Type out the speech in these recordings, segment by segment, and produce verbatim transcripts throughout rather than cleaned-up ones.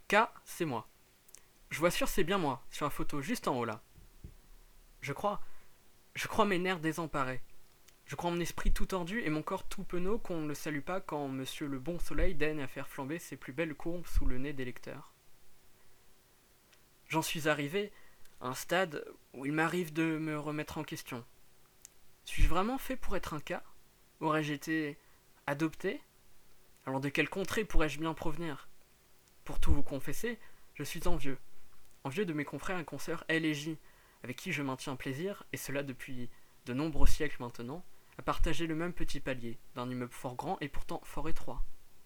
K, c'est moi. Je vois sûr c'est bien moi, sur la photo juste en haut là. Je crois, je crois mes nerfs désemparés. Je crois mon esprit tout tordu et mon corps tout penaud qu'on ne le salue pas quand monsieur le bon soleil daigne à faire flamber ses plus belles courbes sous le nez des lecteurs. J'en suis arrivé à un stade où il m'arrive de me remettre en question. Suis-je vraiment fait pour être un cas? Aurais-je été adopté? Alors de quelle contrée pourrais-je bien provenir? Pour tout vous confesser, je suis envieux. Envieux de mes confrères et consoeurs L et J, avec qui je maintiens plaisir, et cela depuis de nombreux siècles maintenant, à partager le même petit palier, d'un immeuble fort grand et pourtant fort étroit.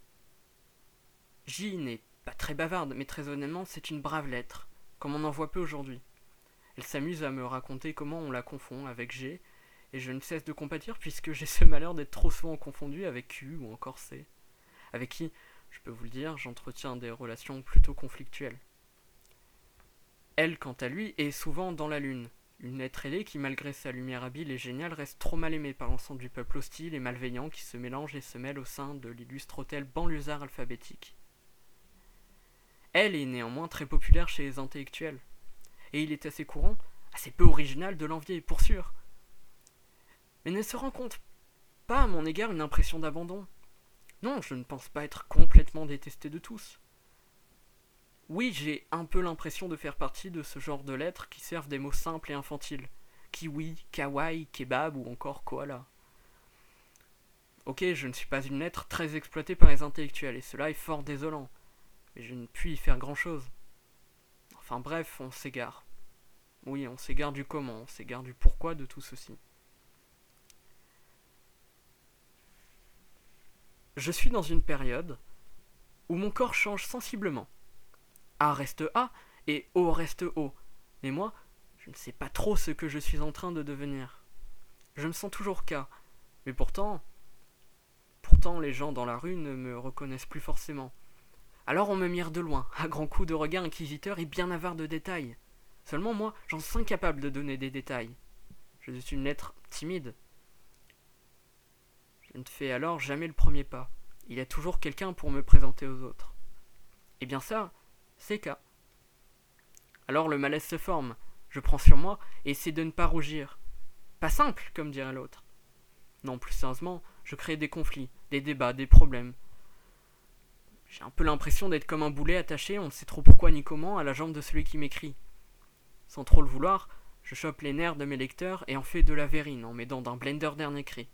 J n'est pas très bavarde, mais très honnêtement, c'est une brave lettre, comme on en voit peu aujourd'hui. Elle s'amuse à me raconter comment on la confond avec G, et je ne cesse de compatir puisque j'ai ce malheur d'être trop souvent confondu avec Q ou encore C, avec qui, je peux vous le dire, j'entretiens des relations plutôt conflictuelles. Elle, quant à lui, est souvent dans la lune, une lettre ailée qui, malgré sa lumière habile et géniale, reste trop mal aimée par l'ensemble du peuple hostile et malveillant qui se mélange et se mêle au sein de l'illustre hôtel banlieusard alphabétique. Elle est néanmoins très populaire chez les intellectuels, et il est assez courant, assez peu original de l'envier, pour sûr. Mais ne se rend compte pas à mon égard une impression d'abandon. Non, je ne pense pas être complètement détesté de tous. Oui, j'ai un peu l'impression de faire partie de ce genre de lettres qui servent des mots simples et infantiles. Kiwi, kawaii, kebab ou encore koala. Ok, je ne suis pas une lettre très exploitée par les intellectuels, et cela est fort désolant. Mais je ne puis y faire grand-chose. Enfin bref, on s'égare. Oui, on s'égare du comment, on s'égare du pourquoi de tout ceci. Je suis dans une période où mon corps change sensiblement. A reste A et O reste O. Mais moi, je ne sais pas trop ce que je suis en train de devenir. Je me sens toujours K. Mais pourtant, pourtant les gens dans la rue ne me reconnaissent plus forcément. Alors on me mire de loin, à grands coups de regard inquisiteur et bien avare de détails. Seulement moi, j'en suis incapable de donner des détails. Je suis une lettre timide. Je ne fais alors jamais le premier pas. Il y a toujours quelqu'un pour me présenter aux autres. Et bien ça, c'est K. Alors le malaise se forme. Je prends sur moi et essaie de ne pas rougir. Pas simple, comme dirait l'autre. Non, plus sérieusement, je crée des conflits, des débats, des problèmes. J'ai un peu l'impression d'être comme un boulet attaché, on ne sait trop pourquoi ni comment, à la jambe de celui qui m'écrit. Sans trop le vouloir, je chope les nerfs de mes lecteurs et en fais de la verrine en m'aidant d'un blender dernier cri.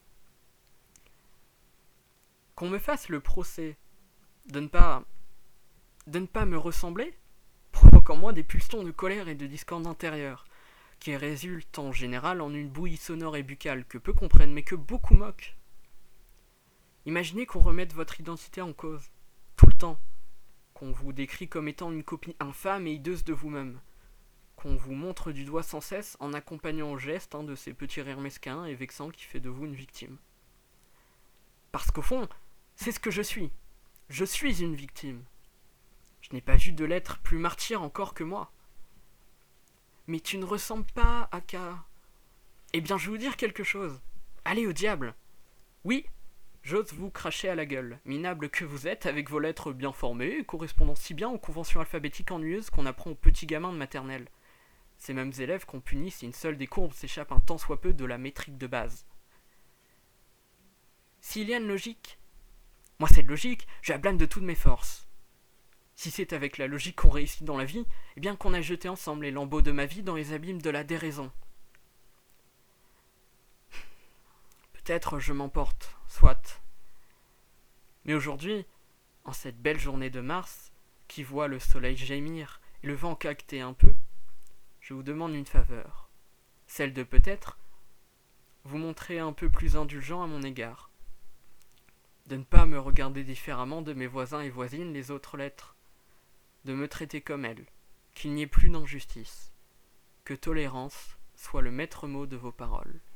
Qu'on me fasse le procès de ne pas de ne pas me ressembler provoque en moi des pulsions de colère et de discorde intérieure, qui résultent en général en une bouillie sonore et buccale que peu comprennent mais que beaucoup moquent. Imaginez qu'on remette votre identité en cause, tout le temps, qu'on vous décrit comme étant une copie infâme et hideuse de vous-même, qu'on vous montre du doigt sans cesse en accompagnant au geste un de ces petits rires mesquins et vexants qui fait de vous une victime. Parce qu'au fond, c'est ce que je suis. Je suis une victime. Je n'ai pas vu de l'être plus martyr encore que moi. Mais tu ne ressembles pas à K. Eh bien, je vais vous dire quelque chose. Allez au diable. Oui, j'ose vous cracher à la gueule, minable que vous êtes, avec vos lettres bien formées, correspondant si bien aux conventions alphabétiques ennuyeuses qu'on apprend aux petits gamins de maternelle. Ces mêmes élèves qu'on punit si une seule des courbes s'échappe un tant soit peu de la métrique de base. S'il y a une logique, moi cette logique, je la blâme de toutes mes forces. Si c'est avec la logique qu'on réussit dans la vie, eh bien qu'on a jeté ensemble les lambeaux de ma vie dans les abîmes de la déraison. Peut-être je m'emporte, soit. Mais aujourd'hui, en cette belle journée de mars, qui voit le soleil gémir et le vent caqueter un peu, je vous demande une faveur, celle de peut-être vous montrer un peu plus indulgent à mon égard, de ne pas me regarder différemment de mes voisins et voisines les autres lettres, de me traiter comme elles, qu'il n'y ait plus d'injustice, que tolérance soit le maître mot de vos paroles.